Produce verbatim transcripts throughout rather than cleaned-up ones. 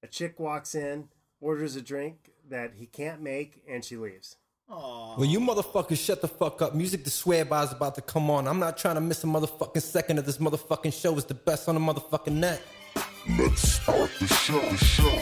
chick walks in, orders a drink that he can't make, and she leaves. Aww. Well, you motherfuckers shut the fuck up. Music to Swear By is about to come on. I'm not trying to miss a motherfucking second of this motherfucking show. It's the best on the motherfucking net. Let's start the show, the show.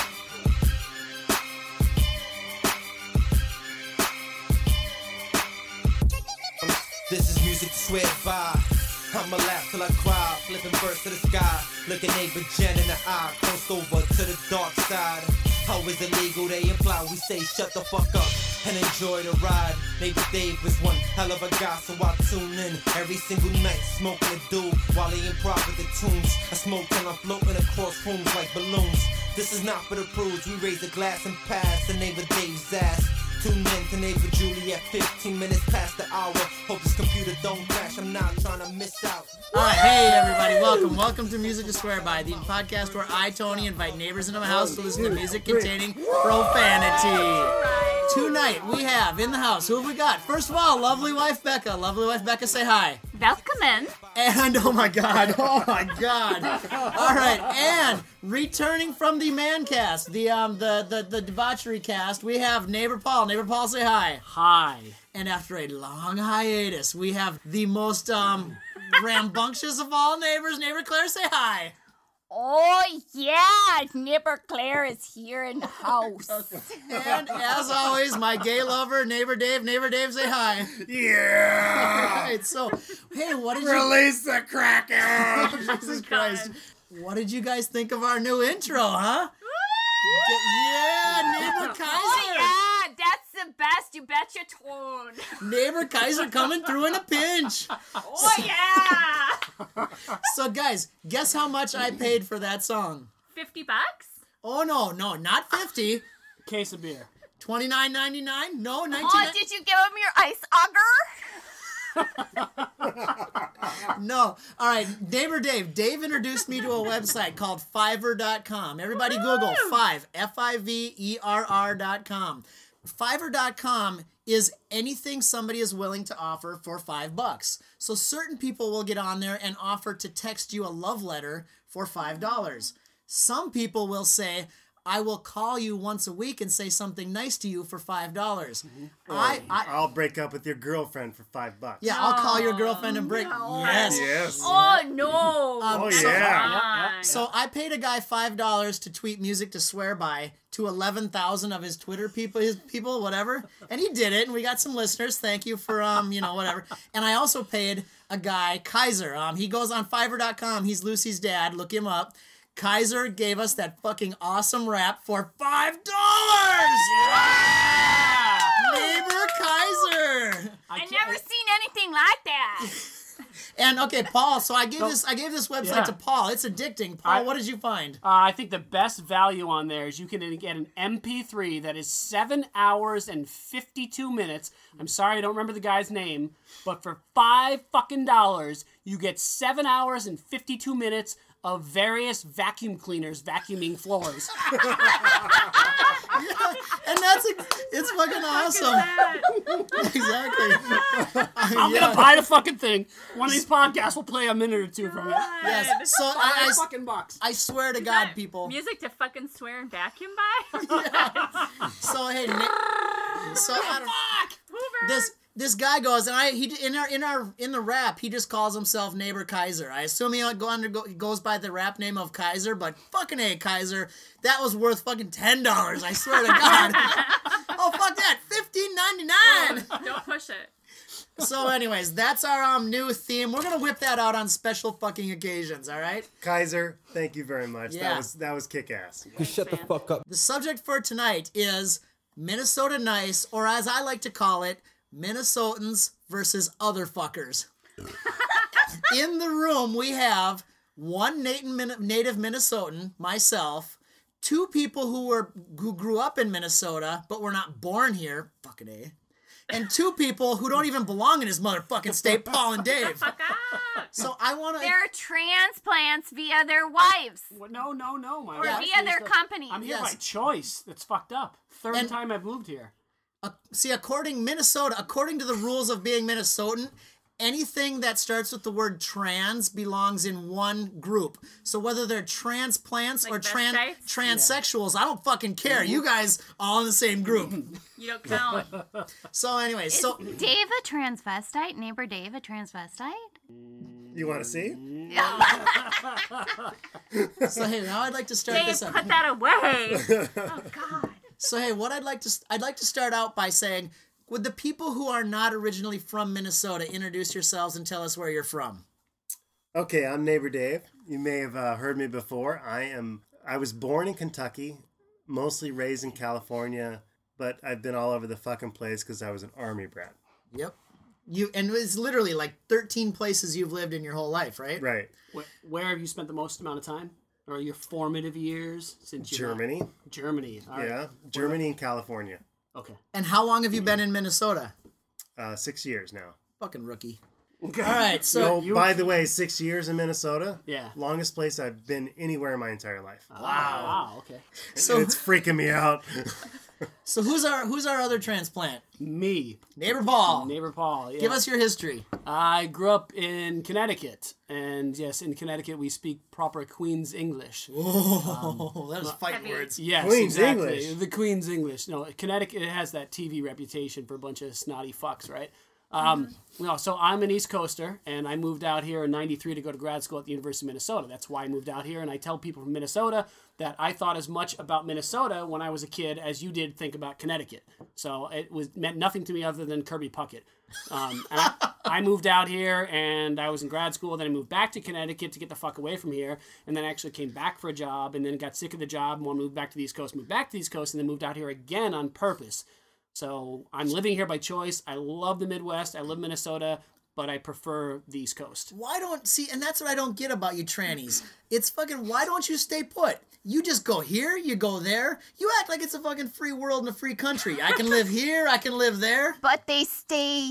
This is music to swear by. I'ma laugh till I cry, flipping birds to the sky. Look at neighbor Jen in the eye, crossed over to the dark side. How is it legal? They imply we say shut the fuck up and enjoy the ride. Neighbor Dave is one hell of a guy, so I tune in every single night, smoking a dude while he improv with the tunes. I smoke till I'm floating across rooms like balloons. This is not for the prudes. We raise a glass and pass the neighbor Dave's ass. Tune in to neighbor Julie at fifteen minutes past the hour. Hope this computer don't crash. I'm not trying to miss out. Uh, hey everybody, welcome. Welcome to Music to Swear By, the podcast where I, Tony, invite neighbors into my house to listen to music containing profanity. Tonight we have in the house, who have we got? First of all, lovely wife Becca. Lovely wife Becca, say hi. Welcome in. And, oh my god, oh my god. All right, and returning from the man cast, the um the, the, the debauchery cast, we have neighbor Paul. Neighbor Paul, say hi. Hi. And after a long hiatus, we have the most um rambunctious of all neighbors, neighbor Claire, say hi. Oh, yeah, neighbor Claire is here in the house. And as always, my gay lover, neighbor Dave. Neighbor Dave, say hi. Yeah! All right, so, hey, what did you... Release the Kraken! Jesus Christ. What did you guys think of our new intro, huh? Yeah, neighbor Kaiser. Oh, yeah, that's the best. You bet your tone. Neighbor Kaiser coming through in a pinch. Oh, yeah. So, guys, guess how much I paid for that song? fifty bucks? Oh, no, no, not fifty. Case of beer. twenty-nine ninety-nine? No, nineteen. Oh, did you give him your ice auger? No. All right, neighbor Dave. Dave introduced me to a website called Fiverr dot com. Everybody Google five, F I V E R R dot com. Fiverr dot com is anything somebody is willing to offer for five bucks. So certain people will get on there and offer to text you a love letter for five dollars. Some people will say, I will call you once a week and say something nice to you for five dollars. Or I, I, I'll break up with your girlfriend for five bucks. yeah, I'll call your girlfriend and break. No. Yes. Yes. Oh, no. Um, Oh, so- yeah. So I paid a guy five dollars to tweet music to swear by to eleven thousand of his Twitter people, his people, whatever, and he did it, and we got some listeners. Thank you for um, you know, whatever. And I also paid a guy Kaiser. Um, he goes on Fiverr dot com. He's Lucy's dad. Look him up. Kaiser gave us that fucking awesome rap for five dollars. Yeah! Neighbor Kaiser. I've never seen anything like that. And okay, Paul. So I gave this, I gave this website Yeah. to Paul. It's addicting. Paul, I- what did you find? Uh, I think the best value on there is you can get an M P three that is seven hours and fifty-two minutes. I'm sorry, I don't remember the guy's name, but for five fucking dollars, you get seven hours and fifty-two minutes of various vacuum cleaners vacuuming floors. And that's it's fucking awesome. Exactly. I'm Yeah. gonna buy the fucking thing. One of these podcasts will play a minute or two from it. Yes. So Five I, I, fucking bucks. I swear to God, people. Music to fucking swear and vacuum by? So hey, Nick, so I don't, Hoover. this this guy goes and I he in our in our in the rap he just calls himself Neighbor Kaiser. I assume he go under go, goes by the rap name of Kaiser, but fucking hey Kaiser, that was worth fucking ten dollars. I swear to God. Oh fuck that, fifteen ninety nine. Don't push it. So anyways, that's our um new theme. We're gonna whip that out on special fucking occasions. All right. Kaiser, thank you very much. Yeah. That was that was kick-ass. You shut the fuck up. The subject for tonight is Minnesota Nice, or as I like to call it, Minnesotans versus other fuckers. In the room, we have one native native Minnesotan, myself, two people who were who grew up in Minnesota but were not born here, fucking A, and two people who don't even belong in his motherfucking state, Paul and Dave. Fuck up. So I want to... They're transplants via their wives. Well, no, no, no. My Or wife via is their the- companies. I'm here Yes. by choice. That's fucked up. Third And- time I've moved here. Uh, see, according Minnesota, according to the rules of being Minnesotan, anything that starts with the word trans belongs in one group. So whether they're transplants Like or tran- vestites? transsexuals, I don't fucking care. You guys all in the same group. You don't count. So anyway, so Dave a transvestite? Neighbor Dave a transvestite? You want to see? so hey, now I'd like to start Dave, this up. put that away. Oh, God. So hey, what I'd like to I'd like to start out by saying, would the people who are not originally from Minnesota introduce yourselves and tell us where you're from? Okay, I'm Neighbor Dave. You may have uh, heard me before. I am. I was born in Kentucky, mostly raised in California, but I've been all over the fucking place because I was an Army brat. Yep. You and it's literally like thirteen places you've lived in your whole life, right? Right. Where, where have you spent the most amount of time? Or your formative years since you Germany. Germany. All right. Yeah, Germany and California. Okay. And how long have you been in Minnesota? Uh, six years now. Fucking rookie. All right, so So, by the way, six years in Minnesota. Yeah. Longest place I've been anywhere in my entire life. Wow. Wow. Okay. so It's freaking me out. so who's our who's our other transplant? Me, Neighbor Paul. neighbor Paul. Yeah. Give us your history. I grew up in Connecticut, and yes, in Connecticut we speak proper Queen's English. Oh, that was fight Heavy. words. Yes, Queen's exactly. English. The Queen's English. No, Connecticut has that T V reputation for a bunch of snotty fucks, right? Um, no, so I'm an East Coaster, and I moved out here in ninety-three to go to grad school at the University of Minnesota. That's why I moved out here, and I tell people from Minnesota that I thought as much about Minnesota when I was a kid as you did think about Connecticut. So it was meant nothing to me other than Kirby Puckett. Um, and I, I moved out here, and I was in grad school. Then I moved back to Connecticut to get the fuck away from here, and then I actually came back for a job, and then got sick of the job, and wanted to move back to the East Coast. Moved back to the East Coast, and then moved out here again on purpose. So I'm living here by choice. I love the Midwest. I love Minnesota, but I prefer the East Coast. Why don't see? And that's what I don't get about you trannies. It's fucking. Why don't you stay put? You just go here, you go there. You act like it's a fucking free world and a free country. I can live here, I can live there. But they stay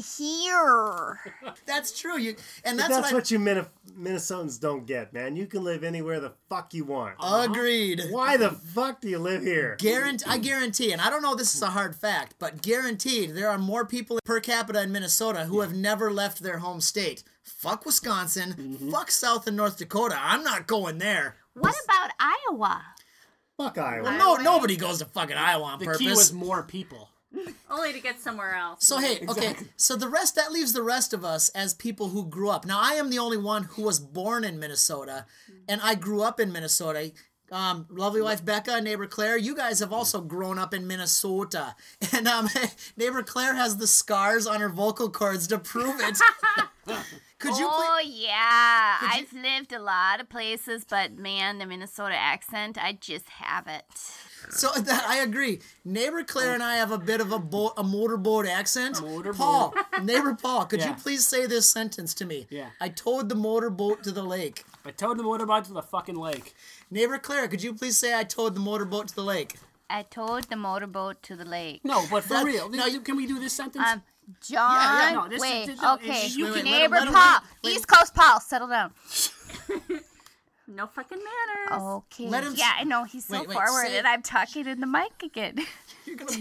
here. That's true. You and But that's, that's what, what you Min- Minnesotans don't get, man. You can live anywhere the fuck you want. I agreed. Why the fuck do you live here? Guarantee, I guarantee, and I don't know if this is a hard fact, but guaranteed there are more people per capita in Minnesota who have never left their home state. Fuck Wisconsin. Mm-hmm. Fuck South and North Dakota. I'm not going there. What about Iowa? Fuck Iowa. Well, no, nobody goes to fucking Iowa on The purpose. key was more people. Only to get somewhere else. So hey, okay. So the rest that leaves the rest of us as people who grew up. Now I am the only one who was born in Minnesota, and I grew up in Minnesota. Um, lovely wife Becca, neighbor Claire, you guys have also grown up in Minnesota, and um, neighbor Claire has the scars on her vocal cords to prove it. Could you? Oh, please- yeah. Could you- I've lived a lot of places, but man, the Minnesota accent, I just have it. So that I agree. Neighbor Claire and I have a bit of a boat, a motorboat accent. Motorboat. Paul, neighbor Paul, could you Yeah. please say this sentence to me? Yeah. I towed the motorboat to the lake. I towed the motorbike to the fucking lake. Neighbor Claire, could you please say I towed the motorboat to the lake? I towed the motorboat to the lake. No, but for That- real. no, you- Can we do this sentence? Um, John, Yeah, yeah, no, this is- wait, this- no, okay, it's- you can- neighbor let him- Paul, let him- East Coast Paul, settle down. No fucking manners. Okay, Let him- yeah, I know, he's so Wait, wait, forward, say- and I'm talking in the mic again. You're gonna.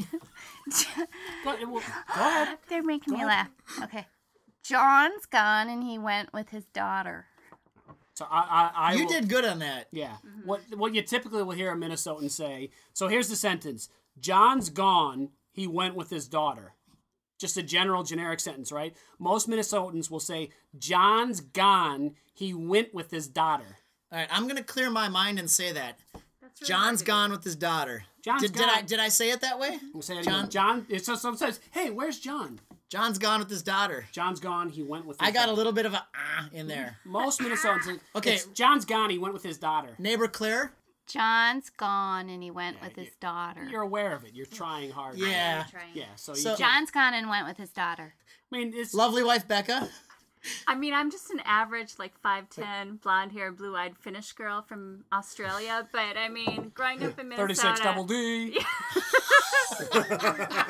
go, well, go ahead. They're making me ahead. laugh. Okay, John's gone, and he went with his daughter. So I, I, I You will- did good on that. Yeah. What what you typically will hear a Minnesotan say. So here's the sentence: John's gone. He went with his daughter. Just a general, generic sentence, right? Most Minnesotans will say, John's gone. He went with his daughter. All right, I'm gonna clear my mind and say that. That's really John's hard to do. gone with his daughter. John's did, did I gone. did I say it that way? We'll say it John- again. John. It's so sometimes. Hey, where's John? John's gone with his daughter. John's gone. He went with. His I got a daughter. little bit of a ah in there. Most Minnesotans. Okay. Okay. John's gone. He went with his daughter. Neighbor Claire. John's gone, and he went with his you- daughter. You're aware of it. You're trying hard. Yeah. Trying. Yeah. So, So- you can't, John's gone and went with his daughter. I mean, it's Lovely wife Becca. I mean, I'm just an average, like, five ten, blonde-haired, blue-eyed Finnish girl from Australia. But, I mean, growing up in Minnesota... thirty-six double D.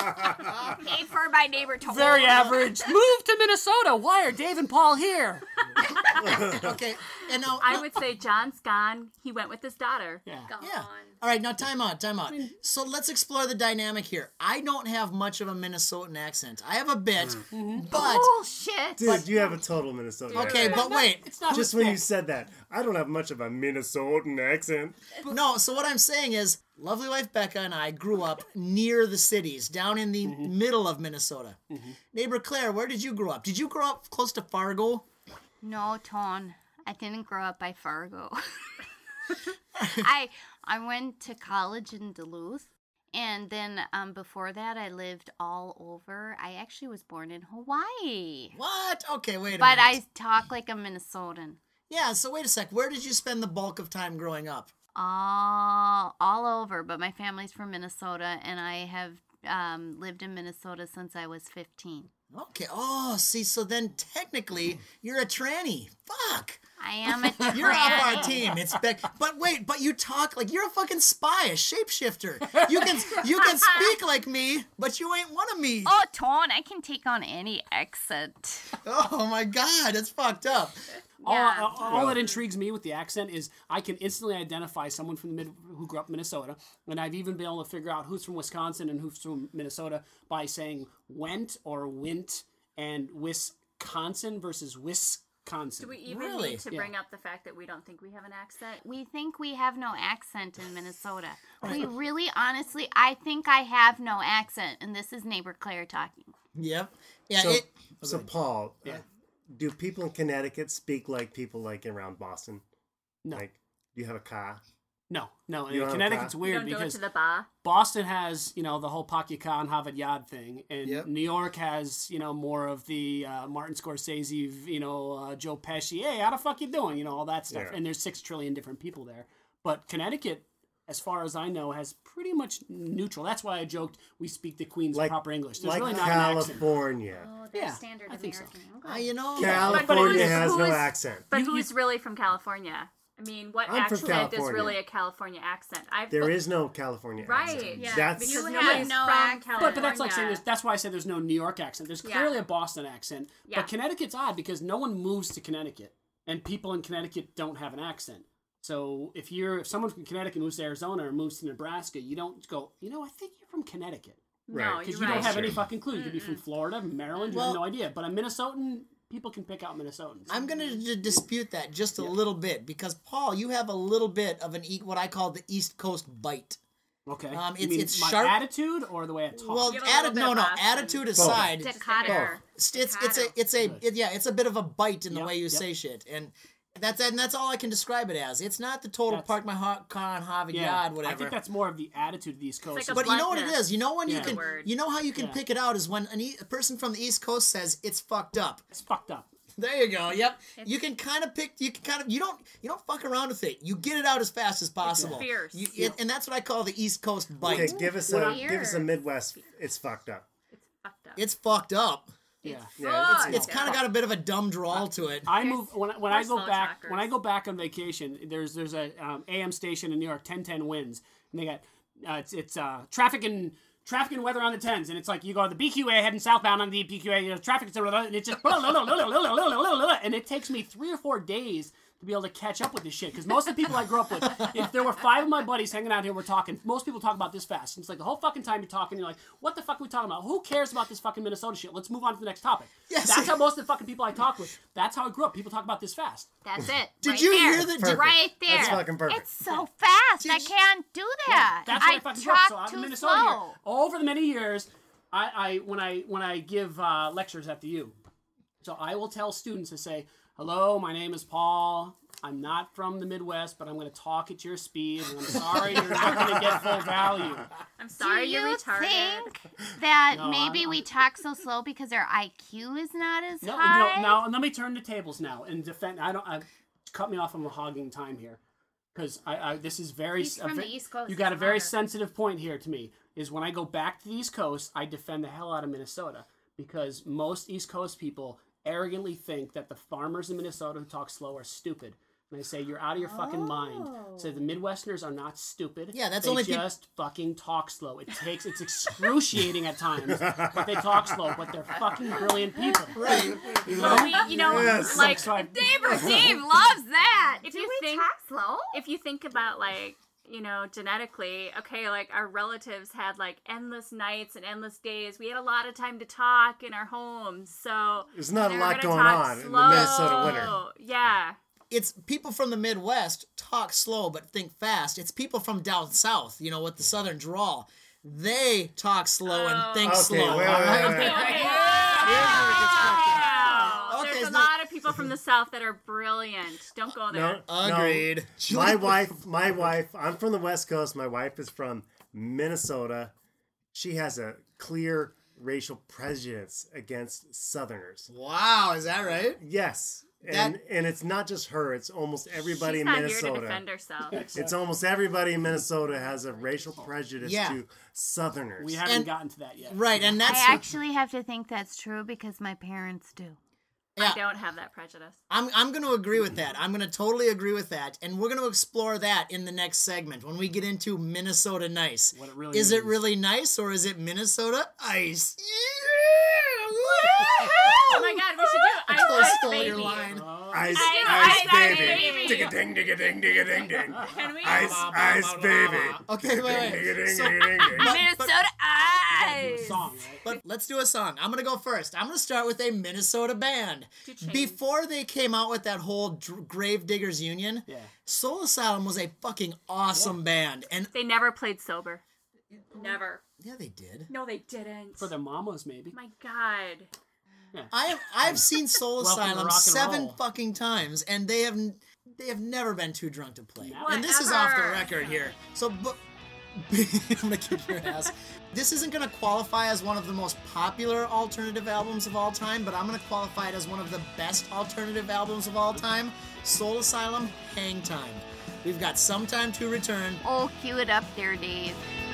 Paid for by neighbor Tom. Very average. Move to Minnesota. Why are Dave and Paul here? Okay, and now I no- would say John's gone. He went with his daughter. Yeah. Yeah. All right, now time out, time out. So let's explore the dynamic here. I don't have much of a Minnesotan accent. I have a bit, but Bullshit. Dude, you have a total Minnesota okay, accent. but wait. It's not Just when you said that, I don't have much of a Minnesotan accent. No, so what I'm saying is, lovely wife Becca and I grew up near the cities, down in the middle of Minnesota. Neighbor Claire, where did you grow up? Did you grow up close to Fargo? No, Ton. I didn't grow up by Fargo. I I went to college in Duluth, and then um, before that, I lived all over. I actually was born in Hawaii, What? Okay, wait a but minute. I talk like a Minnesotan. Yeah, so wait a sec. Where did you spend the bulk of time growing up? All all over, but my family's from Minnesota, and I have um, lived in Minnesota since I was fifteen. Okay. Oh, see, so then technically you're a tranny. Fuck. I am a You're off our tranny. team. It's Beck. But wait, but you talk like you're a fucking spy, a shapeshifter. You can you can speak like me, but you ain't one of me. Oh, Ton, I can take on any accent. Oh my god, that's fucked up. Yeah. All, all, all that intrigues me with the accent is I can instantly identify someone from the mid who grew up in Minnesota, and I've even been able to figure out who's from Wisconsin and who's from Minnesota by saying went or wint and Wisconsin versus Wisconsin. Do we even Really? need to Yeah. bring up the fact that we don't think we have an accent? We think we have no accent in Minnesota. We really, honestly, I think I have no accent, and this is neighbor Claire talking. Yep. Yeah. So, it, so Paul, uh, do people in Connecticut speak like people like around Boston? No. Like, do you have a car? No, no. You don't have Connecticut's a- You weird don't go because to the bar. Boston has, you know, the whole Pakika and Harvard Yard thing, and Yep. New York has, you know, more of the uh, Martin Scorsese, you know, uh, Joe Pesci, hey, how the fuck you doing? You know, all that stuff. Yeah. And there's six trillion different people there. But Connecticut, as far as I know, has pretty much neutral. That's why I joked we speak the Queen's Like- proper English. There's Like really not an accent. California. Oh, they're Yeah, standard I think so. American. uh, Okay. you know. California who's- has no who's- accent. But You- who's really from California? I mean, what I'm from accent is California. really a California accent? I've There is no California right. accent. Yeah, That's because You nobody's have no from accent. California. But, but that's like saying there's, that's why I said there's no New York accent. There's Yeah. clearly a Boston accent. Yeah. But Connecticut's odd because no one moves to Connecticut, and people in Connecticut don't have an accent. So if you're if someone from Connecticut moves to Arizona or moves to Nebraska, you don't go, you know, I think you're from Connecticut. No, Right. you're Because right. you don't have Sure. any fucking clue. You could be from Florida, Maryland, you Well- have no idea. But a Minnesotan, people can pick out Minnesotans. I'm going to d- dispute that just a little bit because Paul, you have a little bit of an e- what I call the East Coast bite. Okay. Um, You it's- mean it's my sharp- attitude or the way I talk? Well, You have a little atti- bit no, of no, Boston. attitude aside, Staccato. it's it's it's a it's a it, yeah, it's a bit of a bite in the Yep, way you yep. say shit, and that's and that's all I can describe it as. It's not the total That's- park my ho- car on Harvard yeah, Yard, whatever. I think that's more of the attitude of the East Coast. like a But you know what it bluntness. is? You know when you Yeah. can Word. you know how you can Yeah. pick it out is when an e- a person from the East Coast says it's fucked up. it's fucked up. There you go. Yep. You can kind of pick. You can kind of. You don't. You don't fuck around with it. You get it out as fast as possible. fierce. You, it, and that's what I call the East Coast bite. Okay, give us a Weird. give us a Midwest. It's fucked up. It's fucked up. It's fucked up. Yeah. Yeah, it's, It's kind of got a bit of a dumb drawl to it. I move when I- when I We're go slow back talkers. when I go back on vacation. There's there's a um, A M station in New York, ten ten winds, and they got uh, it's it's uh, traffic and traffic and weather on the tens, and it's like you go to the B Q A heading southbound on the B Q A, you know, traffic and it just and it takes me three or four days to be able to catch up with this shit. Because most of the people I grew up with, if there were five of my buddies hanging out here, we're talking. Most people talk about this fast. And it's like the whole fucking time you're talking, you're like, what the fuck are we talking about? Who cares about this fucking Minnesota shit? Let's move on to the next topic. Yes. That's how most of the fucking people I talk with. That's how I grew up. People talk about this fast. That's it. Did right you there. hear that- Perfect. Right there. That's fucking perfect. It's so fast. Did I you- can't do that. That's what I, I fucking grew up. talk So I'm too in Minnesota slow. here. Over the many years, I, I when I when I give uh, lectures at the U, so I will tell students to say, "Hello, my name is Paul. I'm not from the Midwest, but I'm going to talk at your speed, and I'm sorry you're not going to get full value." I'm sorry Do you're you retarded. think that No, maybe I'm- we talk so slow because our I Q is not as No, high? no, now let me turn the tables now and defend. I don't. I, cut me off. I'm hogging time here, because I, I. This is very. He's a from ve- the East Coast, You got a it's very harder. sensitive point here to me. Is when I go back to the East Coast, I defend the hell out of Minnesota because most East Coast people arrogantly think that the farmers in Minnesota who talk slow are stupid. And I say, you're out of your fucking mind. So the Midwesterners are not stupid. Yeah, that's they only peop- just fucking talk slow. It takes, it's excruciating at times, but they talk slow, but they're fucking brilliant people. Right. Well, we, you know, Yes. like So I- Neighbor Dave loves that. if Do you we think talk slow? if you think about like you know genetically, okay, like our relatives had like endless nights and endless days. We had a lot of time to talk in our homes, so There's not a they're lot gonna going talk on in the slow. Minnesota winter. Yeah. It's people from the Midwest talk slow but think fast. It's people from down south, you know, with the southern drawl. They talk slow and think Okay, slow. wait, wait, wait, wait. Okay. Okay, There's so- a lot of people from the south that are brilliant. Don't go there. No, Agreed. No. My wife, my wife, I'm from the West Coast. My wife is from Minnesota. She has a clear racial prejudice against Southerners. Wow, is that right? Yes. And That- and it's not just her, it's almost everybody She's in not Minnesota. here to defend herself. It's almost everybody in Minnesota has a racial prejudice Yeah. to Southerners. We haven't And- gotten to that yet. Right, and that's I actually have to think that's true because my parents do. yeah. I don't have that prejudice. I'm I'm going to agree with that. I'm going to totally agree with that, and we're going to explore that in the next segment when we get into Minnesota nice. What it really is it means. really nice or is it Minnesota ice? Oh my god, we should do Ice I Ice stole Baby. your line. Ice, Ice, ice, ice, baby. baby. Dig a ding, dig a ding, dig a ding, ding. Can we? Ice, ice, baby. Okay, wait, Dig a wait. ding, So- dig a ding, ding. but- Minnesota Ice. Song, right? But let's do a song. I'm going to go first. I'm going to start with a Minnesota band. Cha-ching. Before they came out with that whole Dr- Grave Diggers Union, Yeah. Soul Asylum was a fucking awesome band. And They never played sober. Never. yeah, they did. No, they didn't. For their mamas, maybe. My god. I have I've seen Soul Welcome to Asylum rock and seven roll. fucking times, and they have n- they have never been too drunk to play. Never. And this is off the Whatever. record here. So, but I'm gonna kick your ass. This isn't gonna qualify as one of the most popular alternative albums of all time, but I'm gonna qualify it as one of the best alternative albums of all time. Soul Asylum, Hang Time. We've got Sometime to Return. Oh, cue it up there, Dave.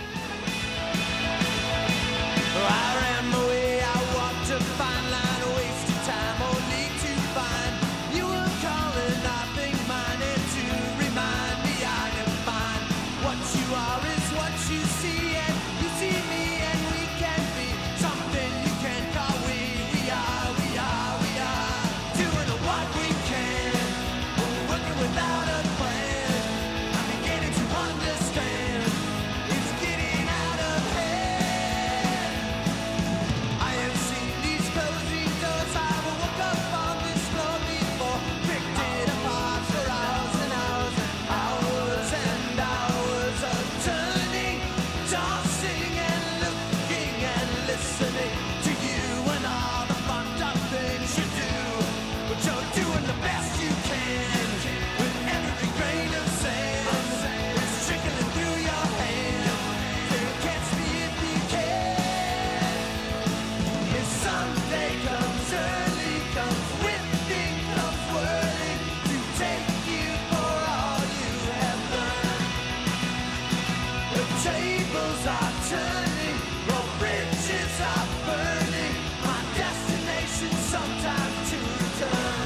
I ran my way, I walked a fine line, a waste of time, only to find you were calling, nothing minded to remind me I am fine. What you are is what you see, and you see me, and we can be something you can call we. We are, we are, we are doing what we can, working without a plan. I'm beginning to understand it's getting out of hand. I have seen these closing doors. I will walk up on this floor before. Picked it apart for hours and hours and hours and hours of turning, tossing and looking and listening to you and all the fucked up things you do. But you're doing the best you can with every grain of sand. It's trickling through your hand. So catch me if you can. If someday comes early, comes whipping, comes whirling to take you for all you have learned. The tables are turning, your bridges are burning. My destination sometime to return.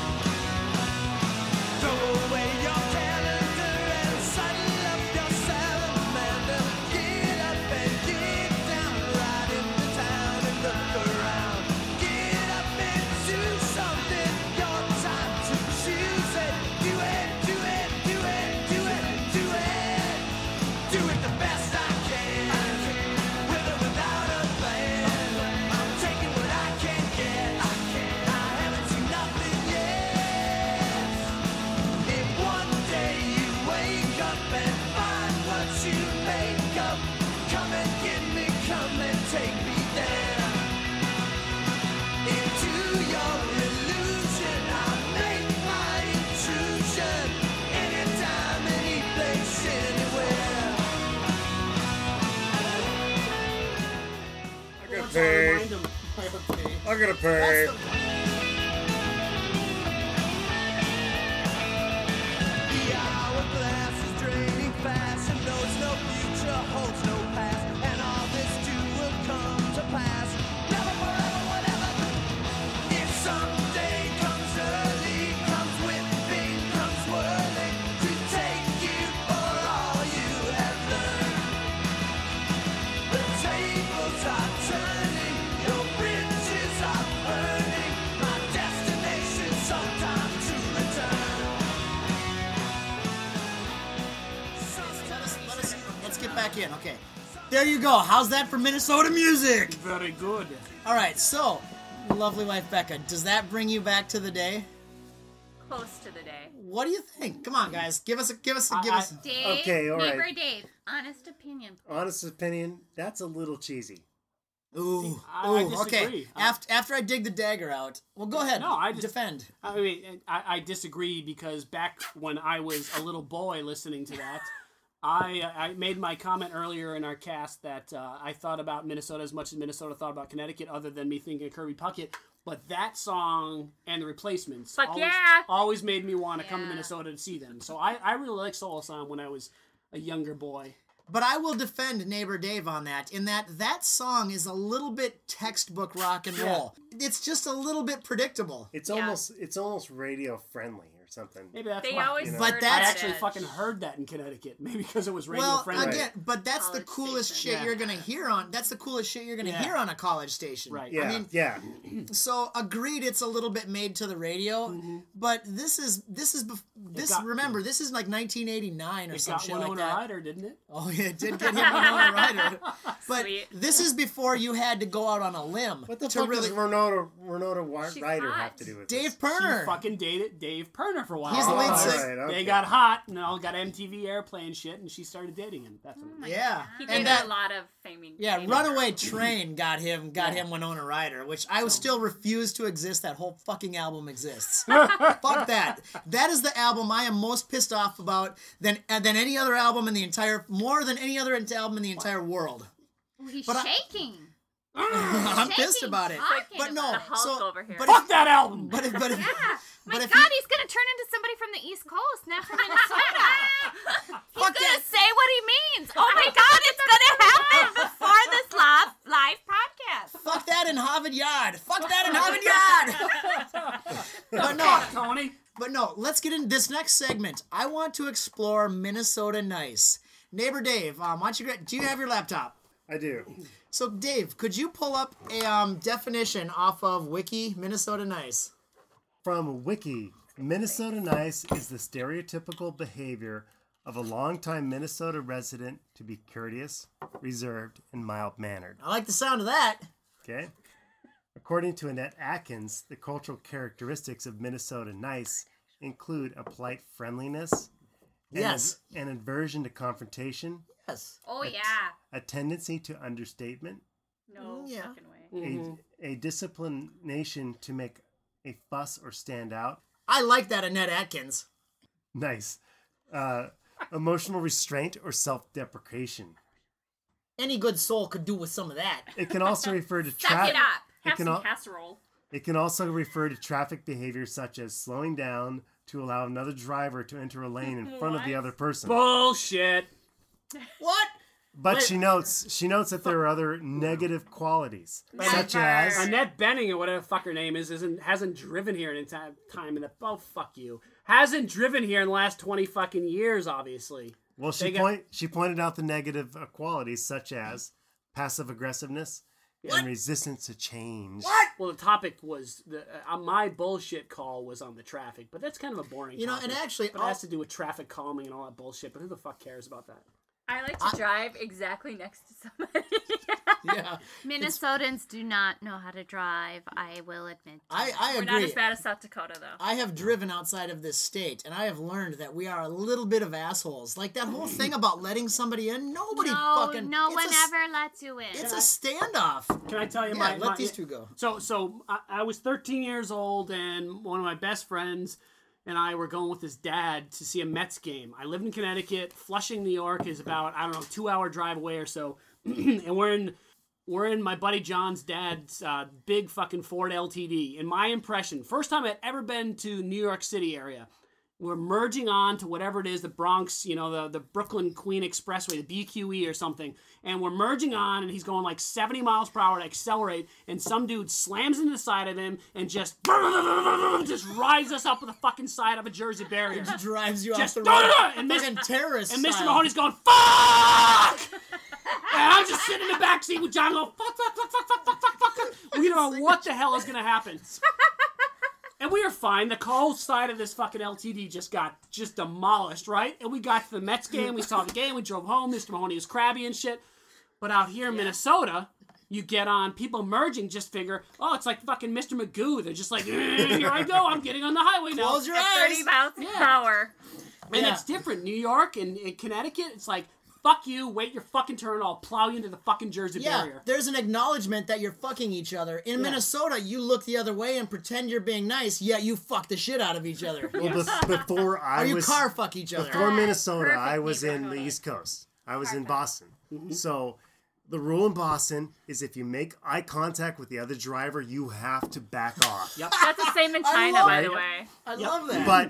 Throw away your calendar and saddle up your salamander. Get up and get down, ride into town and look around. Get up and do something. Your time to choose it. Do it, do it, do it, do it, do it. Do it the best I can, with or without a plan. I'm taking what I can get. I can. I haven't seen nothing yet. If one day you wake up and find what you make up, come and get me, come and take me there. Into your illusion, I make my intrusion. Anytime, any place, anywhere. I gotta pay. Remind them. I gotta pay. The hourglass is draining fast and knows no future, holds no past, and all this too will come to pass. Never forever, whatever. If someday comes early, comes whipping, comes whirling. back in. Okay. There you go. How's that for Minnesota music? Very good. All right, so, lovely wife Becca, does that bring you back to the day? Close to the day. What do you think? Come on, guys. Give us a, give us a, give I- us. Dave, Okay, all right. neighbor Dave, honest opinion. Honest opinion, that's a little cheesy. Ooh, I- I ooh, okay. disagree. After after I dig the dagger out, well, go ahead. No, I just- defend. I mean, I, I disagree because back when I was a little boy listening to that, I I made my comment earlier in our cast that uh, I thought about Minnesota as much as Minnesota thought about Connecticut, other than me thinking of Kirby Puckett. But that song and the Replacements Fuck always, yeah. always made me want to come to Yeah. Minnesota to see them. So I, I really liked Soul Asylum when I was a younger boy. But I will defend neighbor Dave on that. In that that song is a little bit textbook rock and roll. It's just a little bit predictable. It's Yeah. almost it's almost radio friendly or something. Maybe that's They why. always you know. But heard that's- I that actually edge. fucking heard that in Connecticut. Maybe because it was radio Well, friendly. again, but that's the College coolest station. shit Yeah. you're gonna hear on. That's the coolest shit you're gonna Yeah. hear on a college station. Right. Yeah, I mean, yeah. so agreed. It's a little bit made to the radio, but this is this is bef- this. got- remember, this is like nineteen eighty-nine or It some got shit Winona like that. Ryder, didn't it? Oh yeah, it did get him Winona Ryder. But Sweet. this is before you had to go out on a limb What the to fuck really. does Renata Renata Wi- She's Ryder hot. have to do with Dave this? Perner. She fucking dated Dave Perner for a while. He's the lead All singer. right, okay. They got hot and all got M T V airplay and shit, and she started dating him. That's what Yeah, He and did that a lot of faming. yeah, faming Runaway girls. Train got him got Yeah. him Winona Ryder, which I still refuse to exist. That whole fucking album exists. Fuck that. That is the album I am most pissed off about than uh, than any other album in the entire more than any other album in the entire world. Ooh, he's But I- shaking. I'm Shaking, pissed about it. talking But no, The Hulk so over here. but Fuck that album! but if, but if, Yeah. My But if God, you- he's gonna turn into somebody from the East Coast, not from Minnesota. he's Fuck gonna that. say what he means. Oh my God, it's gonna happen before this live live podcast. fuck that in Harvard Yard. Fuck that in Harvard Yard. But no, Tony. But no, let's get into this next segment. I want to explore Minnesota Nice. Neighbor Dave, um, why don't you, gra- do you have your laptop? I do. So Dave, could you pull up a um, definition off of Wiki Minnesota Nice? From Wiki, Minnesota Nice is the stereotypical behavior of a longtime Minnesota resident to be courteous, reserved, and mild-mannered. I like the sound of that. Okay? According to Annette Atkins, the cultural characteristics of Minnesota Nice include a polite friendliness, an Yes. ad- an aversion to confrontation, Yes. Oh yeah. a tendency to understatement, No Yeah. fucking way. a, a disciplination to make a fuss or stand out. I like that Annette Atkins. Nice. Uh, emotional restraint or self-deprecation. Any good soul could do with some of that. It can also refer to Suck traffic. it up. It Have can some al- casserole. It can also refer to traffic behavior such as slowing down to allow another driver to enter a lane in front of the What? other person. Bullshit. What? But Wait. she notes she notes that there are other negative qualities, such Never. as Annette Benning, or whatever the fuck her name is, isn't hasn't driven here in a time time in the oh fuck you hasn't driven here in the last twenty fucking years. Obviously, well, she They got- point she pointed out the negative uh, qualities such as passive aggressiveness and resistance to change. What? well, the topic was the uh, my bullshit call was on the traffic, but that's kind of a boring. You know, topic. and actually, but it has to do with traffic calming and all that bullshit. But who the fuck cares about that? I like to drive exactly next to somebody. yeah, Minnesotans do not know how to drive. I will admit. to I, that. I We're agree. not as bad as South Dakota, though. I have driven outside of this state, and I have learned that we are a little bit of assholes. Like that whole thing about letting somebody in. Nobody no, fucking. no it's one a s- ever lets you in. It's a standoff. Can I tell you Yeah, my? let my- these two go. So, so I, I was thirteen years old, and one of my best friends and I were going with his dad to see a Mets game. I lived in Connecticut. Flushing, New York is about, I don't know, two hour drive away or so. And we're in we're in my buddy John's dad's uh, big fucking Ford L T D. In my impression, first time I'd ever been to New York City area. We're merging on to whatever it is, the Bronx, you know, the, the Brooklyn Queen Expressway, the B Q E or something. And we're merging on, and he's going like seventy miles per hour to accelerate, and some dude slams into the side of him and just just rides us up with the fucking side of a Jersey barrier. Just drives you Just off the road. and Miss- Fucking terrorist And Mister style. Mahoney's going, fuck! And I'm just sitting in the back seat with John going, fuck, fuck, fuck, fuck, fuck, fuck, fuck, fuck. We don't know what the hell is going to happen. And we were fine. The cold side of this fucking L T D just got just demolished, right? And we got to the Mets game. We saw the game. We drove home. Mister Mahoney was crabby and shit. But out here in yeah. Minnesota, you get on people merging. Just figure, oh, it's like fucking Mister Magoo. They're just like, eh, here I go. I'm getting on the highway now. Close your At eyes. thirty miles an Yeah. hour. And Yeah. it's different. New York and, and Connecticut, it's like, fuck you, wait your fucking turn, I'll plow you into the fucking Jersey Yeah, barrier. there's an acknowledgement that you're fucking each other. In Yeah. Minnesota, you look the other way and pretend you're being nice, yet you fuck the shit out of each other. Well, bef- before I Or you was car fuck each other. before Minnesota, Perfect I was in the neighborhood. East Coast. I was in Boston. So the rule in Boston is if you make eye contact with the other driver, you have to back off. Yep. That's the same in I China, love by it. the way. I love that. But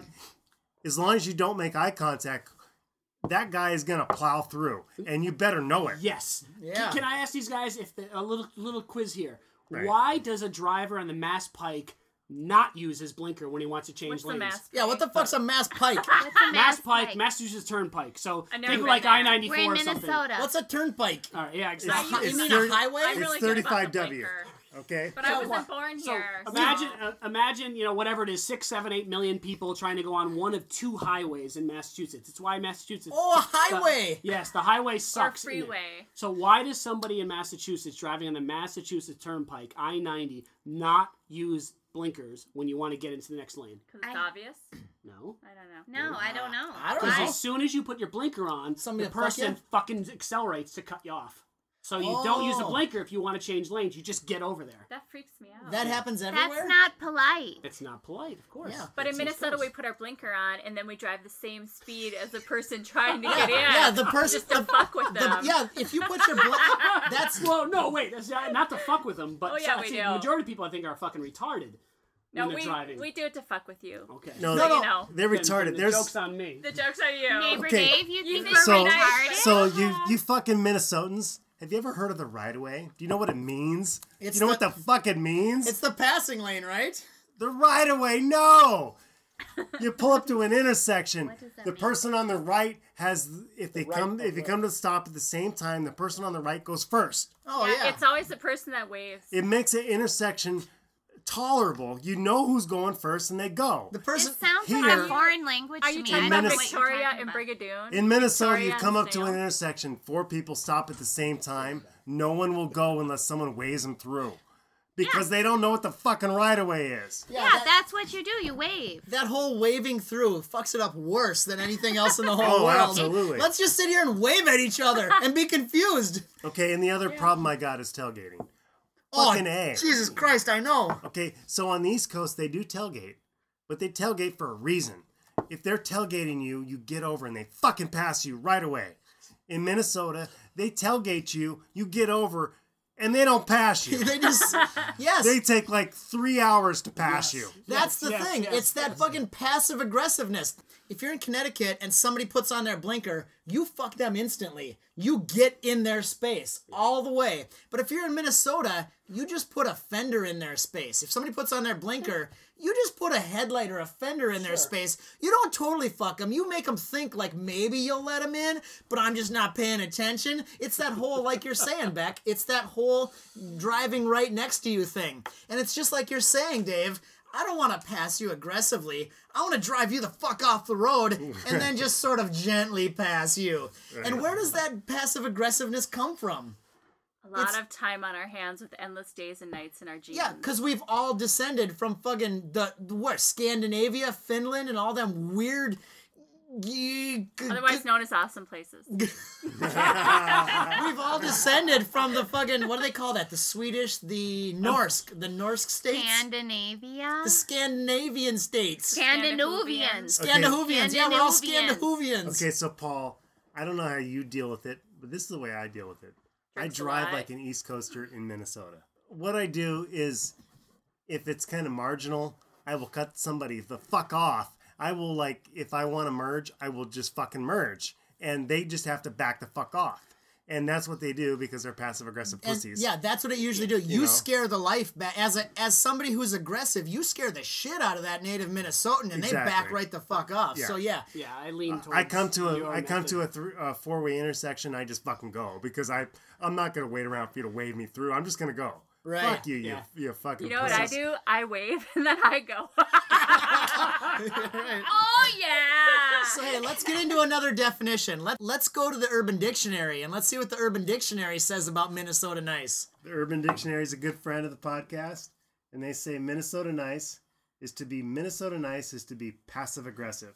as long as you don't make eye contact, that guy is gonna plow through, and you better know it. Yes. Yeah. Can I ask these guys if the, a little little quiz here? Right. Why does a driver on the Mass Pike not use his blinker when he wants to change What's the lanes? mask? yeah, what the fuck's a Mass Pike? What's a Mass Pike, Pike? Massachusetts Turnpike. So I've never think of been like there. I ninety-four We're in or something. Minnesota. What's a turnpike? All right, yeah, A exactly. hi- It's you mean thirty- a highway? I'm It's really good about thirty-five the W. blinker. Okay. But I So wasn't what? born So here. so- imagine, uh, imagine, you know, whatever it is, six, seven, eight million people trying to go on one of two highways in Massachusetts. It's why Massachusetts. Oh, a the- highway! yes, the highway or sucks. in it. freeway. So why does somebody in Massachusetts driving on the Massachusetts Turnpike, I ninety, not use blinkers when you want to get into the next lane? Because it's I- obvious. No. I don't know. No, I don't know. I don't Because know. as soon as you put your blinker on, Somebody the to fuck person you? fucking accelerates to cut you off. So you don't use a Oh. blinker if you want to change lanes. You just get over there. That freaks me out. That happens everywhere? That's not polite. It's not polite, of course. Yeah. But in It's Minnesota, gross. we put our blinker on, and then we drive the same speed as the person trying to get in. Yeah, the person... Just to the, fuck with the- them. yeah, if you put your... Bl- that's... Well, no, wait. That's not not to fuck with them, but Oh, yeah, so- we see, do. the majority of people, I think, are fucking retarded No, when they're we, driving. we do it to fuck with you. Okay. No, No, So no. you know. they're Then- then retarded. the There's joke's on me. The joke's on you. Neighbor Okay. Dave, you You think think we're so. retarded? So you you fucking Minnesotans. Have you ever heard of the right of way? Do you know what it means? It's Do you know the- what the fuck it means? It's the passing lane, right? The right of way, no. You pull up to an intersection. What does that The mean? person on the right has, if they right come, of if you way. come to the stop at the same time, the person on the right goes first. Oh, Yeah, yeah. It's always the person that waves. It makes an intersection tolerable. You know who's going first, and they go. The It person... sounds like here- a foreign language Are to you me. talking I about don't know Minnes- what you're Victoria talking and about. Brigadoon? In Minnesota, Victoria you and come up to Sale? an intersection, four people stop at the same time. No one will go unless someone waves them through. Because they don't know what the fucking right of way is. Yeah, that- that's what you do. You wave. That whole waving through fucks it up worse than anything else in the whole Oh, world. absolutely. Let's just sit here and wave at each other and be confused. Okay, and the other problem I got is tailgating. Oh, Fucking A. Jesus Christ, I know. Okay, so on the East Coast, they do tailgate, but they tailgate for a reason. If they're tailgating you, you get over and they fucking pass you right away. In Minnesota, they tailgate you, you get over, and they don't pass you. They just, yes. They take like three hours to pass you. That's the yes, thing. yes, it's that yes. fucking passive aggressiveness. If you're in Connecticut and somebody puts on their blinker, you fuck them instantly. You get in their space all the way. But if you're in Minnesota, you just put a fender in their space. If somebody puts on their blinker, you just put a headlight or a fender in their space. You don't totally fuck them. You make them think like maybe you'll let them in, but I'm just not paying attention. It's that whole, like you're saying, Beck, it's that whole driving right next to you thing. And it's just like you're saying, Dave, I don't want to pass you aggressively. I want to drive you the fuck off the road and then just sort of gently pass you. And where does that passive aggressiveness come from? A lot It's- of time on our hands with endless days and nights in our jeans. Yeah, because we've all descended from fucking the, the what, Scandinavia, Finland, and all them weird. Otherwise known as awesome places. We've all descended from the fucking, what do they call that? The Swedish, the Norse, the Norse states? Scandinavia? The Scandinavian states. Scandinavians. Scandinavians. Yeah, we're all Scandinavians. Scandinavians. Okay, so Paul, I don't know how you deal with it, but this is the way I deal with it. Drinks I a drive lot. like an East Coaster in Minnesota. What I do is, if it's kind of marginal, I will cut somebody the fuck off. I will, like, if I want to merge, I will just fucking merge. And they just have to back the fuck off. And that's what they do because they're passive aggressive And, pussies. yeah, that's what it usually do. You, know? scare the life back. As a as somebody who's aggressive, you scare the shit out of that native Minnesotan, and they back Exactly. right the fuck off. Yeah. So yeah, Yeah, I lean towards I come to a your I come method. to a th- uh, four way intersection. I just fucking go because I I'm not gonna wait around for you to wave me through. I'm just gonna go. Right. Fuck you, Yeah. you, you fucking You know what I pussies. do? I wave and then I go. Right. Oh yeah. So hey, let's get into another definition. Let Let's go to the Urban Dictionary and let's see what the Urban Dictionary says about Minnesota nice. The Urban Dictionary is a good friend of the podcast, and they say Minnesota nice is to be Minnesota nice is to be passive aggressive.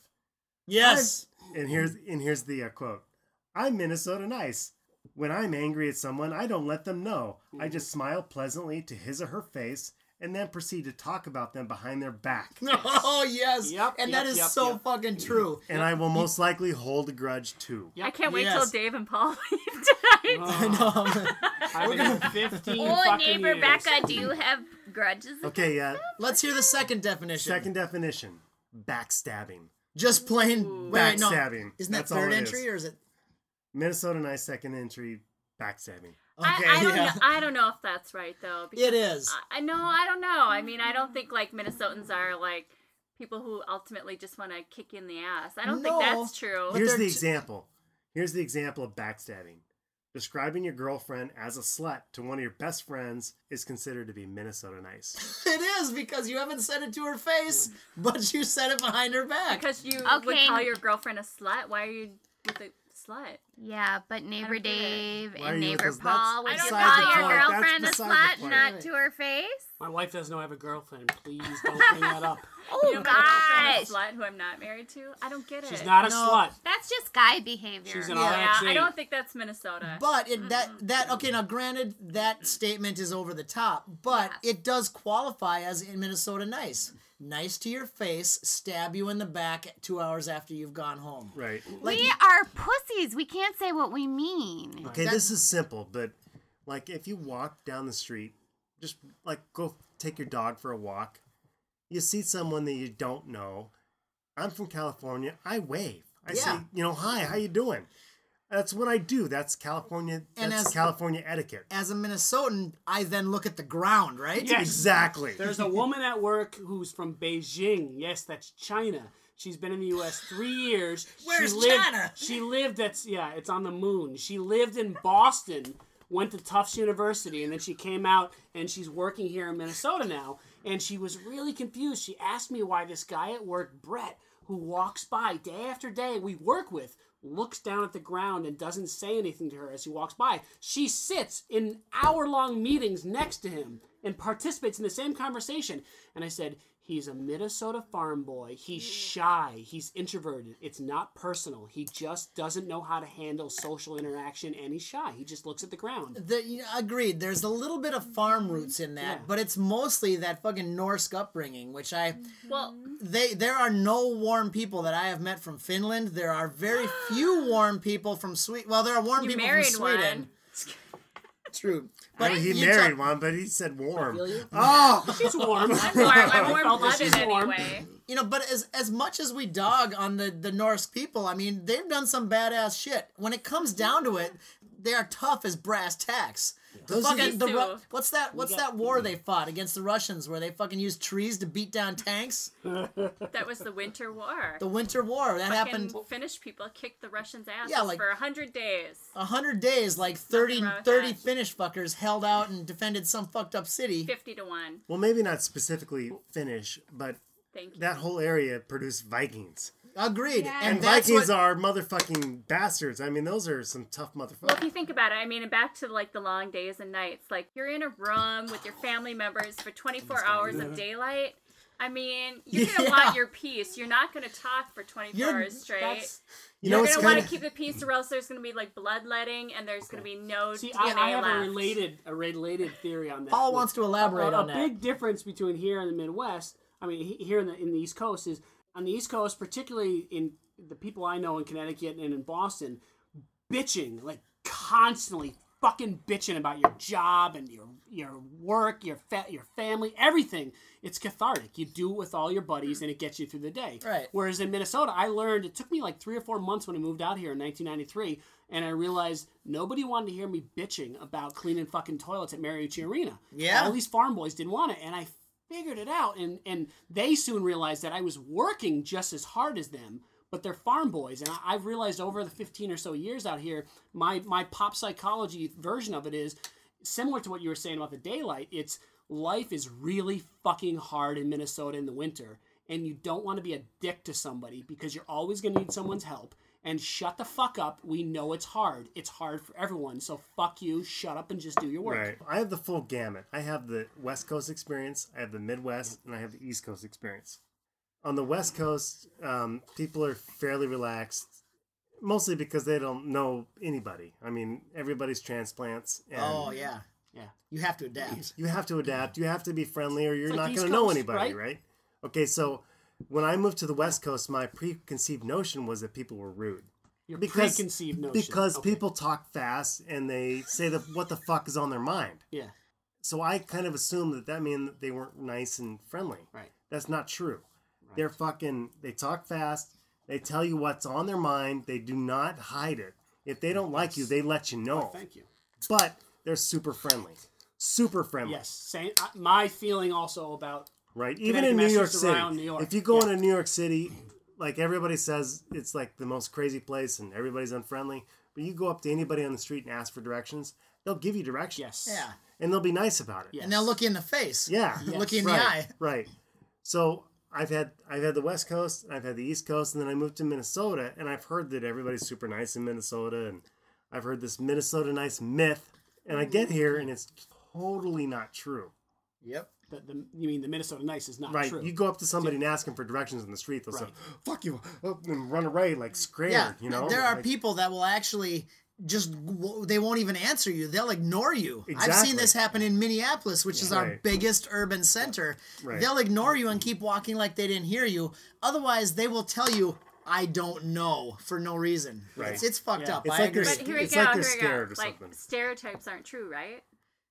Yes. And here's and here's the uh, quote. I'm Minnesota nice. When I'm angry at someone, I don't let them know. I just smile pleasantly to his or her face and then proceed to talk about them behind their back. Oh yes. Yep, and yep, that is yep, so yep. fucking true. And I will most likely hold a grudge too. Yep. I can't wait Yes. till Dave and Paul leave tonight. Oh, I've been fifteen Oh, fucking neighbor years. Becca, do you have grudges? Okay, uh, Let's hear the second definition. second definition. Backstabbing. Just plain wait, no. Backstabbing. Isn't that That's all third it entry is. or is it? Minnesota nice second entry. Backstabbing. Okay, I, I don't yeah. know, I don't know if that's right though. because It is. I, I know. I don't know. I mean, I don't think like Minnesotans are like people who ultimately just want to kick you in the ass. I don't No. think that's true. Here's they're the t- example. Here's the example of backstabbing. Describing your girlfriend as a slut to one of your best friends is considered to be Minnesota nice. It is because you haven't said it to her face, but you said it behind her back. Because you would Okay. call your girlfriend a slut. Why are you with a slut? Yeah, but neighbor don't get it. Dave Why are and you with neighbor us? That's Paul, would you beside call the your point. That's girlfriend a beside the slut, point. not to her face? My wife doesn't know I have a girlfriend. Please don't bring that up. Oh, You know my girlfriend gosh. is a slut who I'm not married to? I don't get it. She's not a No. slut. That's just guy behavior. She's an Yeah. R Yeah, X I eight. don't think that's Minnesota. But it, that that okay now granted that statement is over the top, but it does qualify as in Minnesota nice. Nice to your face, stab you in the back two hours after you've gone home. Right. Like we are pussies. We can't say what we mean. Okay, That- this is simple, but like if you walk down the street, just like go take your dog for a walk, you see someone that you don't know. I'm from California. I wave. I say, Yeah. you know, hi, how you doing? That's what I do. That's California. And That's as- California etiquette. as a Minnesotan, I then look at the ground, right? Yes. Exactly. There's a woman at work who's from Beijing. Yes, that's China. She's been in the U S three years. Where's she lived, China? She lived, that's, yeah, it's on the moon. She lived in Boston, went to Tufts University, and then she came out and she's working here in Minnesota now. And she was really confused. She asked me why this guy at work, Brett, who walks by day after day, we work with, looks down at the ground and doesn't say anything to her as he walks by. She sits in hour-long meetings next to him and participates in the same conversation. And I said, he's a Minnesota farm boy. He's shy. He's introverted. It's not personal. He just doesn't know how to handle social interaction, and he's shy. He just looks at the ground. The, you know, agreed. There's a little bit of farm roots in that, Yeah. but it's mostly that fucking Norse upbringing, which I Well, they there are no warm people that I have met from Finland. There are very few warm people from Sweden. Well, there are warm you people married from Sweden. one. True, I but mean, he you married talk- one, but he said warm. Feel you? Oh, She's warm. I'm warm. I'm warm Felt that blooded she's warm. anyway. You know, but as as much as we dog on the the Norse people, I mean, they've done some badass shit. When it comes down to it, they are tough as brass tacks. The Those are fucking the these Ru- two. what's that? What's got- that war they fought against the Russians where they fucking used trees to beat down tanks? That was the Winter War. The Winter War that happened. Fucking Finnish people kicked the Russians' asses Yeah, like- for a hundred days. A hundred days, like thirty, wrong with thirty that. Finnish fuckers held out and defended some fucked up city. Fifty to one. well, maybe not specifically Finnish, but Thank you. that whole area produced Vikings. Agreed. Yeah. And, And that's Vikings what, are motherfucking bastards. I mean, those are some tough Well, if motherfuckers. you think about it, I mean, back to like the long days and nights. Like you're in a room with your family members for twenty-four hours of daylight. I mean, you're gonna Yeah. want your peace. You're not gonna talk for twenty-four You're- hours straight. That's, You You're know, it's gonna want kind to of keep the peace, or else there's gonna be like bloodletting, and there's gonna be no see, D I, N A I have left. a related, a related theory on that. Paul wants to elaborate a, on a that. big difference between here and the Midwest, I mean, he- here in the in the East Coast, is on the East Coast, particularly in the people I know in Connecticut and in Boston, bitching, like constantly fucking bitching about your job and your your work, your fa- your family, everything. It's cathartic. You do it with all your buddies, and it gets you through the day. Right. Whereas in Minnesota, I learned, it took me like three or four months when I moved out here in nineteen ninety-three, and I realized nobody wanted to hear me bitching about cleaning fucking toilets at Mariucci Arena. Yeah. All these farm boys didn't want it, and I figured it out, and, and they soon realized that I was working just as hard as them, but they're farm boys. And I, I've realized over the fifteen or so years out here, my, my pop psychology version of it is, similar to what you were saying about the daylight, it's life is really fucking hard in Minnesota in the winter, and you don't want to be a dick to somebody because you're always going to need someone's help. And shut the fuck up. We know it's hard. It's hard for everyone. So fuck you. Shut up and just do your work. Right. I have the full gamut. I have the West Coast experience, I have the Midwest, and I have the East Coast experience. On the West Coast, um, people are fairly relaxed, mostly because they don't know anybody. I mean, everybody's transplants. And Oh, yeah. Yeah. You have to adapt. You have to adapt. You have to be friendly, or you're It's like not East going to know Coast, anybody, right? right? Okay, so when I moved to the West Coast, my preconceived notion was that people were rude. Your Because- preconceived notion. Because Okay. people talk fast and they say the, what the fuck is on their mind. Yeah. So I kind of assumed that that meant that they weren't nice and friendly. Right. That's not true. They're fucking, they talk fast. They tell you what's on their mind. They do not hide it. If they don't like you, they let you know. Thank you. But they're super friendly. Super friendly. Yes. Same. uh, My feeling also about Right? Even in New Connecticut, York Massachusetts, City. around New York. If you go Yeah. into New York City, like everybody says it's like the most crazy place and everybody's unfriendly. But you go up to anybody on the street and ask for directions, they'll give you directions. yes. Yeah. And they'll be nice about it. Yes. And they'll look you in the face. Yeah. Look you in right, the eye. Right. So I've had I've had the West Coast, I've had the East Coast, and then I moved to Minnesota, and I've heard that everybody's super nice in Minnesota, and I've heard this Minnesota nice myth, and I get here and it's totally not true. Yep. The, the, you mean the Minnesota nice is not Right. true. You go up to somebody and ask them for directions in the street, they'll Right. say, fuck you, up and run away like scared, Yeah. you know? There are Like, people that will actually just, w- they won't even answer you. They'll ignore you. I've Exactly. seen this happen in Minneapolis, which is our Right. biggest urban center. Right. They'll ignore you and keep walking like they didn't hear you. Otherwise, they will tell you, I don't know, for no reason. Right. It's, it's fucked Yeah. up. It's I like agree. you're But here we It's go. like they're here we scared go. or Like something. stereotypes aren't true, right?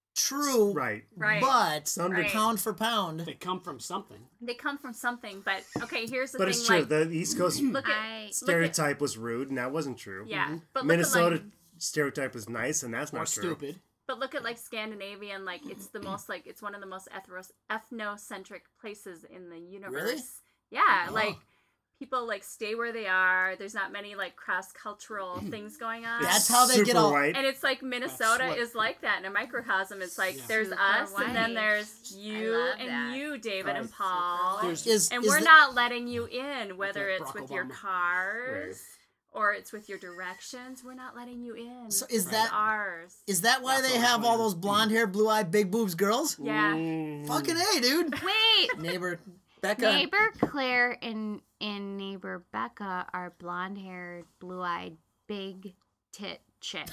True. Right. Right. But Some Right. pound for pound. They come from something. They come from something, but okay. Here's the But thing. it's true. Like, The East Coast look at I- look at- stereotype was rude, and that wasn't true. yeah, but look Minnesota at like, stereotype was nice, and that's Or not true. stupid. but look at like Scandinavian. Like it's the most like it's one of the most ethnos ethnocentric places in the universe. Really? Yeah, Oh. like people like stay where they are. There's not many like cross cultural things going on. That's how they Super get all. white. And it's like Minnesota what- is like that in a microcosm. It's like Yeah. there's Super us, and then white. there's you love and that. you, David and Right. Paul. There's- Is, and is we're the- not letting you in, whether like it's Barack with your Obama. cars or it's with your directions. We're not letting you in. So is It's that- ours? Is that why That's they all have all fine. those blonde hair, blue eyed, big boobs girls? Yeah. Fucking hey, dude. Wait, Neighbor Becca. neighbor Claire and and neighbor Becca are blonde-haired, blue-eyed, big tit chicks.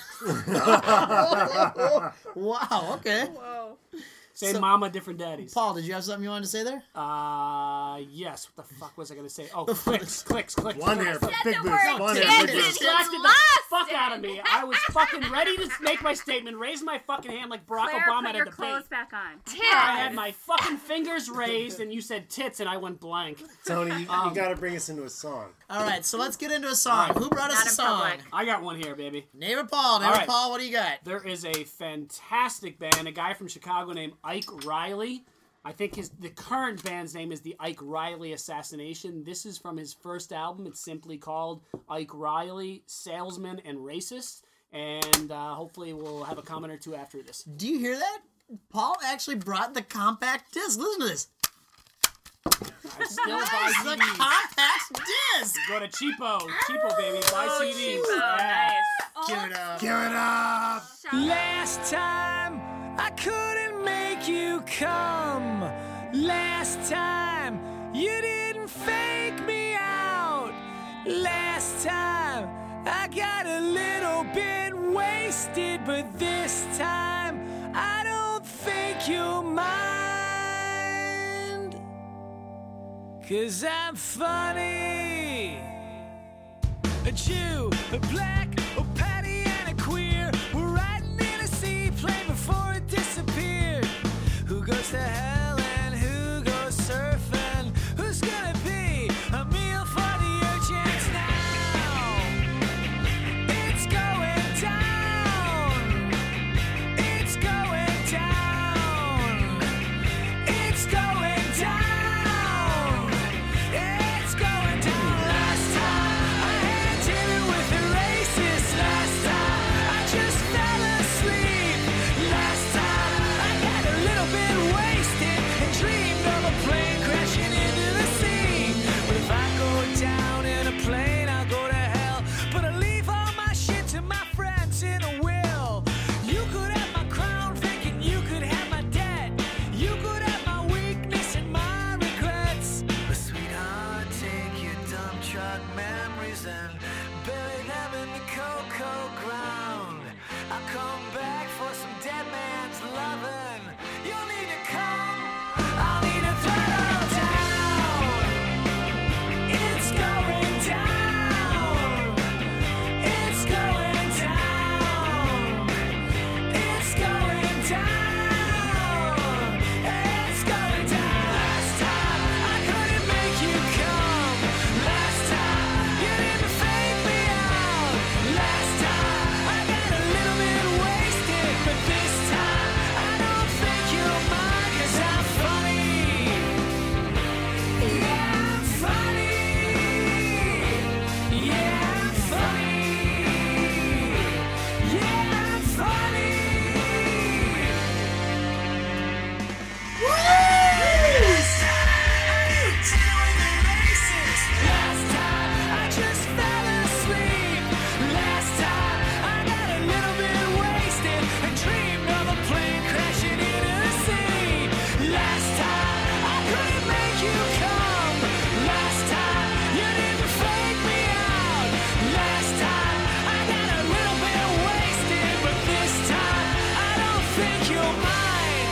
Wow, okay. Whoa. Same So- mama, different daddies. Paul, did you have something you wanted to say there? Uh, yes. What the fuck was I gonna say? Oh, clicks, clicks, clicks. Blonde hair, clicks. big the boobs, word blonde tits. hair, You big boobs. It's distracted the lost fuck it. out of me. I was fucking ready to make my statement, raise my fucking hand like Barack Claire, Obama put at a your debate. clothes back on. I had my fucking fingers raised, and you said tits, and I went blank. Tony, you, Um, you got to bring us into a song. All right, so let's get into a song. Who brought us Not a in song? public. I got one here, baby. Neighbor Paul. Neighbor All right. Paul, what do you got? There is a fantastic band, a guy from Chicago named Ike Riley. I think his the current band's name is the Ike Riley Assassination. This is from his first album. It's simply called Ike Riley, Salesman and Racist. And uh, hopefully we'll have a comment or two after this. Do you hear that? Paul actually brought the compact disc. Listen to this. I still buy The C Ds. compact disc. Go to Cheapo. Cheapo, baby. Buy Oh, C Ds. cheapo. Yeah. Nice. Give it up. Give it up! Last time I couldn't make you come. Last time you didn't fake me out. Last time I got a little bit wasted, but this time I don't think you'll mind. 'Cause I'm funny. A Jew, a black, a patty, and a queer. We're riding in a seaplane before it disappeared. Who goes to hell and who goes surfing? Who's gonna be a meal for the urchins now? It's going down. It's going down. It's going down. It's going down. Last time I had dinner with a racist. Now like memories and bury them in the cocoa ground. I'll come back for some dead man's loving. You'll need to come, I'll need to throttle down. It's going down. It's going down. It's going down. It's going down. Last time I couldn't make you come. Last time you didn't fake me out. Last time I got a little bit wasted, but this time I don't think you'll mind, 'cause I'm funny. Yeah, I'm funny. Yeah, I'm funny. Yeah, I'm funny. Last time I didn't racist. Last time I just fell asleep. Last time I got a little bit wasted and dreamed of a plane crashing in a sea. Last time I couldn't make you come. Last time you didn't fake me out. Last time I got a little bit wasted, but this time I don't think you'll mind.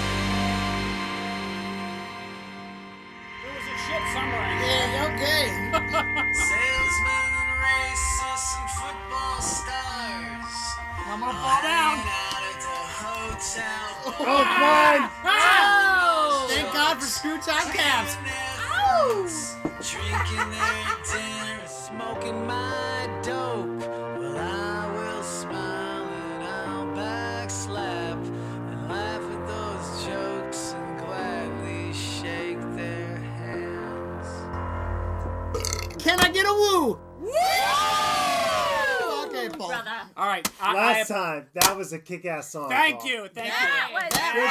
There was a shit somewhere in there. Yeah, okay. Salesmen and racists and football stars. I'm gonna fall down. Out at the hotel. Oh, fine. Oh! Thank God for screw time caps. Drinking their dinner, smoking my dope. Well, I will smile and I'll backslap and laugh at those jokes and gladly shake their hands. Can I get a woo? Okay, Paul. Brother. All right. I, I Last have- time, that was a kick-ass song. Thank Paul. you. Thank That you. was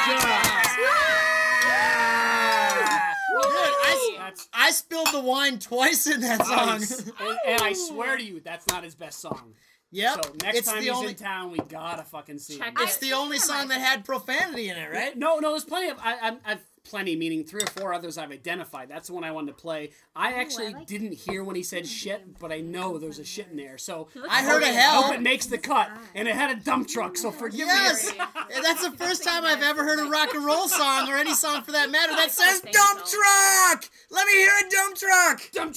Dude, I, That's, I spilled the wine twice in that song. nice. and, and I swear to you, that's not his best song. Yep. So next it's time the he's only, in town, we gotta fucking see him. Check It's the only song that had profanity in it, right? No, no, there's plenty of. I, I, I've plenty, meaning three or four others I've identified. That's the one I wanted to play. I actually like didn't hear when he said shit, but I know there's a shit in there. So I heard a I hell. hope it makes the cut, and it had a dump truck. So forgive Yes, me. and that's the first time I've ever heard a rock and roll song, or any song for that matter, that says think dump so. truck. Let me hear a dump truck. Dump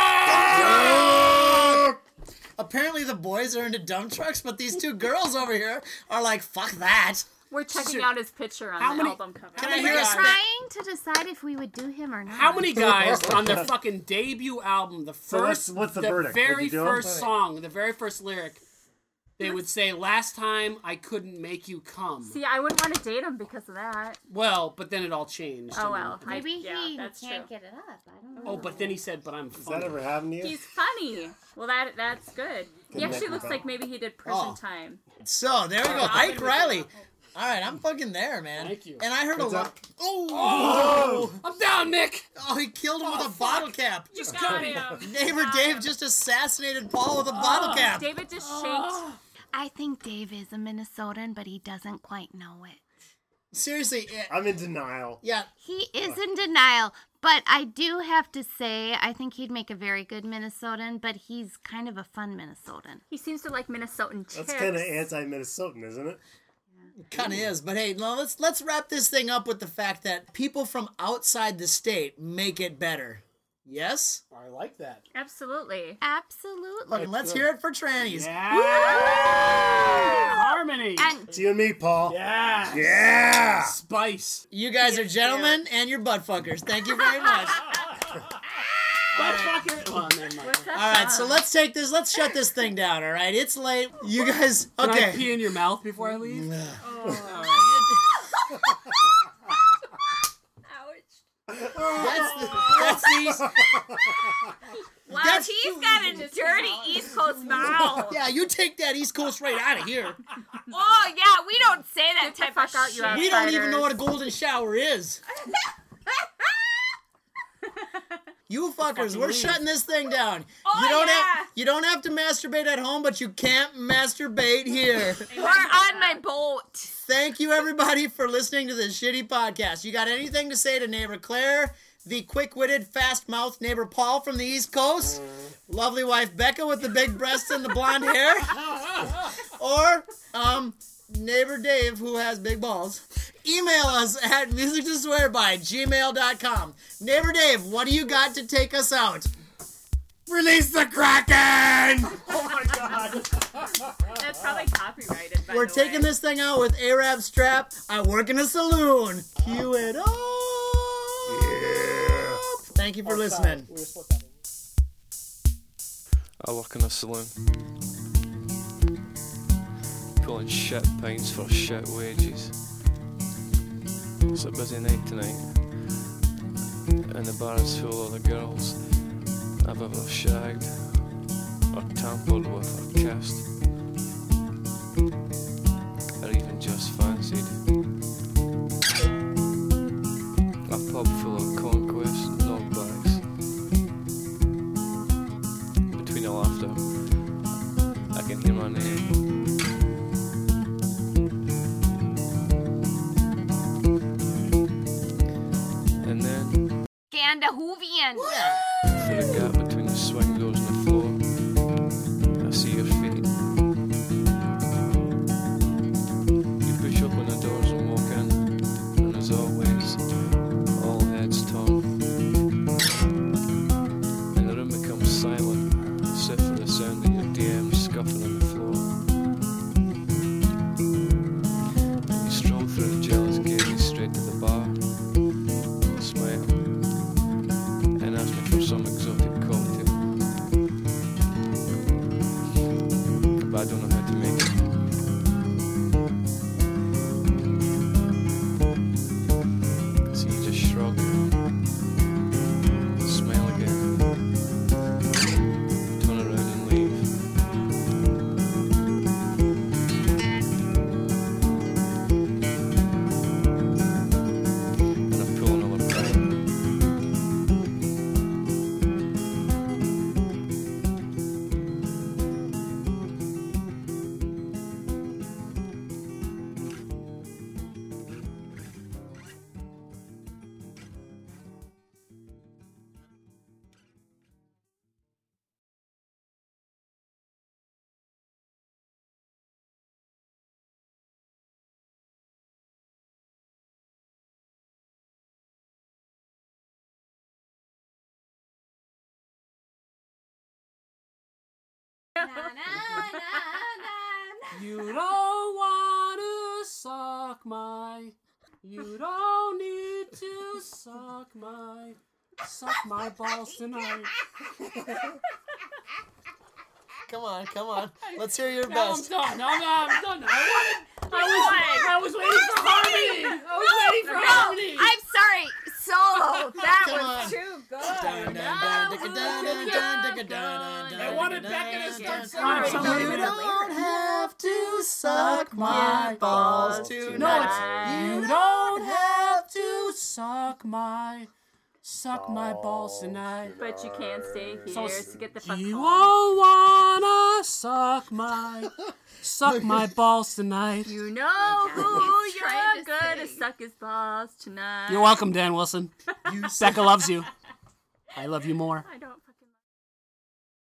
truck. Apparently the boys are into dump trucks, but these two girls over here are like, fuck that. We're checking Shit. out his picture on How the many- album cover. Can How I many hear a guys- spe- Trying to decide if we would do him or not. How many guys on their fucking debut album, the So what's- first, what's the verdict? Would very you do 'em? first song, the very first lyric, they would say, "Last time I couldn't make you come." See, I wouldn't want to date him because of that. Well, but then it all changed. Oh, and- well. I- Maybe yeah, he that's can't true. get it up. I don't know. Oh, but then he said, "But I'm Does funny." that ever happen to you? He's funny. Well, that that's good. He actually looks like maybe he did prison Oh. time. So there we go, Ike Riley. All right, I'm fucking there, man. Thank you. And I heard What's a lot. up? Oh! I'm down, Nick. Oh, he killed him with a bottle cap. You got him. Neighbor Dave just assassinated Paul with a bottle cap. David just shanked. I think Dave is a Minnesotan, but he doesn't quite know it. Seriously, eh, I'm in denial. yeah. He is in denial, but I do have to say, I think he'd make a very good Minnesotan, but he's kind of a fun Minnesotan. He seems to like Minnesotan chicks. That's kind of anti-Minnesotan, isn't it? Kind of is, but hey, no, let's let's wrap this thing up with the fact that people from outside the state make it better. Yes, I like that. Absolutely. Absolutely. and let's hear it for trannies. Yeah. Harmony. And It's you and me, Paul. yeah. Yeah. Spice. You guys are gentlemen and you're butt fuckers. Thank you very much. Motherfucker. Well, never mind. What's that All right, so song? let's take this. Let's shut this thing down. All right, it's late. You guys, Can I okay? pee in your mouth before I leave? That's the, that's these. Wow, That's he's too got a easy. dirty East Coast mouth. Yeah, you take that East Coast right out of here. oh yeah, we don't say that Get the type fuck of out, you shit. We don't even know what a outsiders. golden shower is. You fuckers, fucking we're leave. shutting this thing down. Oh, you don't yeah. have you don't have to masturbate at home, but you can't masturbate here. We're on my boat. Thank you everybody for listening to this shitty podcast. You got anything to say to neighbor Claire, the quick-witted, fast-mouthed neighbor Paul from the East Coast, lovely wife Becca with the big breasts and the blonde hair, or um, neighbor Dave who has big balls. Email us at music to swear by gmail dot com. Neighbor Dave, what do you got to take us out? Release the Kraken! Oh my god. That's probably copyrighted, by We're the taking way. this thing out with Arab Strap. I work in a saloon. Cue it up. Yeah. Thank you for listening. I work in a saloon, pulling shit pints for shit wages. It's a busy night tonight, and the bar is full of the girls I've ever shagged, or tampered with, or kissed, or even just fancied. A pub full of conquest knockbacks. Between the laughter, I can hear my name. And then, Scandinavian. through the gap between the swing doors and the floor, I see your feet. You push open the doors and walk in, and as always, all heads turn. And the room becomes silent, except for the sound of your D Ms scuffing on the floor. And you stroll through the jealous gaze straight to the bar, smile, and ask me for some exotic cocktail. But I don't know how to make it. So you just shrug, smile again, turn around and leave. And I pull another pint. You don't want to suck my. You don't need to suck my. Suck my balls tonight. Come on, come on. Let's hear your No, I'm best. done. No, no, I'm done. I wanted. I was, I was waiting for harmony. I was waiting for No, harmony. I'm sorry. Solo. That Come was on. too good. Dun, dun, dun, dicka, dun, dun, dun, dicka, dun, dun, I dun, wanted dun, Becca to dun, start dun, singing. dun. Somebody You did it. don't have to suck my balls tonight. No, it's you don't have to suck my. Suck my balls tonight. But you can't stay here, So, so, get the fuck you home. won't wanna suck my. Suck my balls tonight. You know who He's trying you're to gonna sing. suck his balls tonight. You're welcome, Dan Wilson. Becca loves you. I love you more. I don't